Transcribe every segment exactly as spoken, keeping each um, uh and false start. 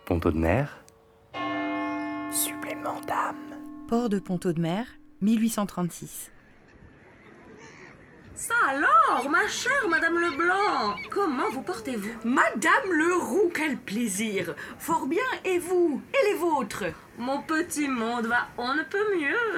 Pont-Audemer, supplément d'âme. Port de Pont-Audemer, mille huit cent trente-six. Ça alors, ma chère Madame Leblanc, comment vous portez-vous? Madame Leroux, quel plaisir! Fort bien, et vous? Et les vôtres? Mon petit monde va on ne peut mieux.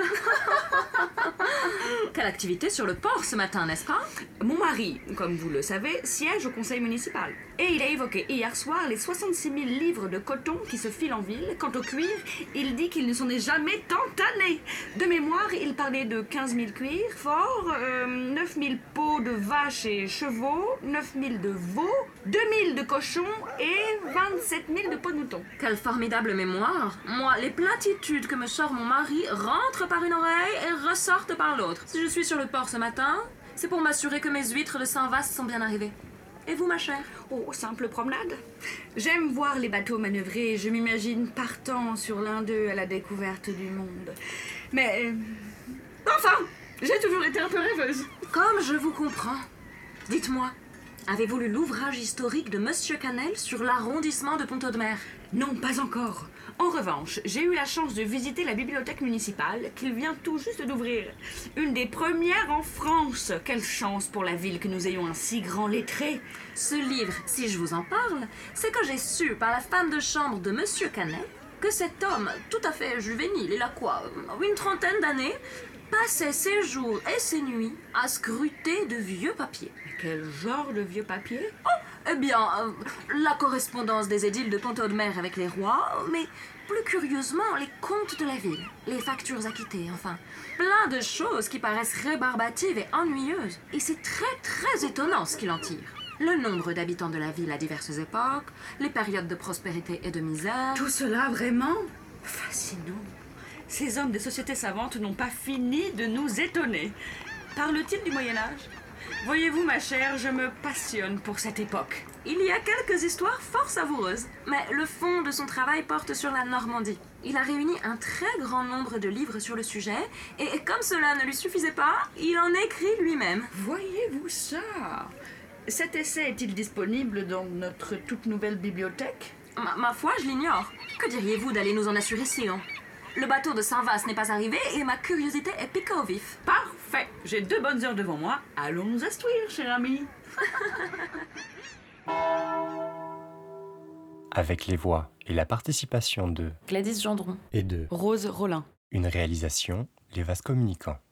Quelle activité sur le port ce matin, n'est-ce pas? Mon mari, comme vous le savez, siège au conseil municipal. Et il a évoqué hier soir les soixante-six mille livres de coton qui se filent en ville. Quant au cuir, il dit qu'il ne s'en est jamais tant tanné. De mémoire, il parlait de quinze mille cuirs forts, euh, neuf mille peaux de vaches et chevaux, neuf mille de veaux, deux mille de cochons et vingt-sept mille de peaux de mouton. Quelle formidable mémoire. Moi, les platitudes que me sort mon mari rentrent par une oreille et ressortent par l'autre. Si je suis sur le port ce matin, c'est pour m'assurer que mes huîtres de Saint-Vaast sont bien arrivées. Et vous, ma chère? Oh, simple promenade. J'aime voir les bateaux manœuvrer, je m'imagine partant sur l'un d'eux à la découverte du monde. Mais... euh, Enfin, j'ai toujours été un peu rêveuse. Comme je vous comprends. Dites-moi, avez-vous lu l'ouvrage historique de Monsieur Canel sur l'arrondissement de Pont-Audemer? Non, pas encore. En revanche, j'ai eu la chance de visiter la bibliothèque municipale qu'il vient tout juste d'ouvrir. Une des premières en France. Quelle chance pour la ville que nous ayons un si grand lettré. Ce livre, si je vous en parle, c'est que j'ai su par la femme de chambre de Monsieur Canel que cet homme, tout à fait juvénile, il a quoi, une trentaine d'années, passait ses jours et ses nuits à scruter de vieux papiers. Quel genre de vieux papier? Oh, eh bien, euh, la correspondance des édiles de Pont-Audemer avec les rois, mais plus curieusement, les comptes de la ville, les factures acquittées, enfin, plein de choses qui paraissent rébarbatives et ennuyeuses. Et c'est très très étonnant ce qu'il en tire. Le nombre d'habitants de la ville à diverses époques, les périodes de prospérité et de misère... Tout cela, vraiment? Fascinant. Ces hommes des sociétés savantes n'ont pas fini de nous étonner. Parle-t-il du Moyen-Âge? Voyez-vous, ma chère, je me passionne pour cette époque. Il y a quelques histoires fort savoureuses, mais le fond de son travail porte sur la Normandie. Il a réuni un très grand nombre de livres sur le sujet, et comme cela ne lui suffisait pas, il en écrit lui-même. Voyez-vous ça? Cet essai est-il disponible dans notre toute nouvelle bibliothèque? Ma, ma foi, je l'ignore. Que diriez-vous d'aller nous en assurer sinon? Le bateau de Saint-Vaast n'est pas arrivé et ma curiosité est piquée au vif. Parfait. J'ai deux bonnes heures devant moi. Allons nous instruire, cher ami. Avec les voix et la participation de Gladys Gendron et de Rose Rollin. une réalisation, les vases communicants.